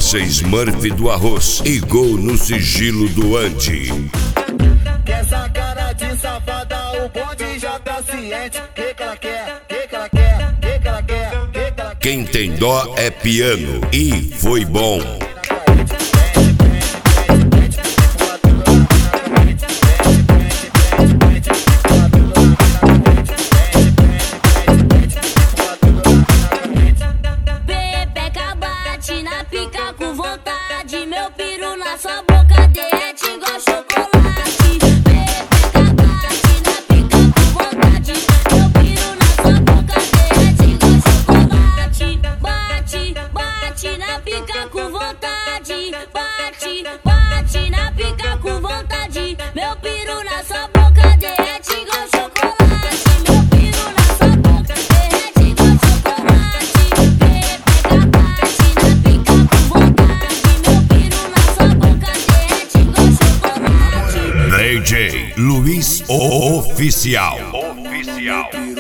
Rocha Smurf do arroz e gol no sigilo do Andy. Que essa cara de safada, o bonde já tá ciente. Que ela quer, que ela quer, que ela quer, que ela quer. Quem tem dó é piano e foi bom. Fica com vontade, meu piru na sua boca derrete igual chocolate. Pepeca bate na pica com vontade, meu piru na sua boca derrete igual chocolate. Bate, bate na pica com vontade, bate, bate na pica com vontade, meu piru na sua boca derrete igual chocolate. Meu piru na sua boca derrete igual chocolate. Pepeca bate na pica com vontade, meu piru na sua boca derrete igual chocolate. DJ Luiz Oficial.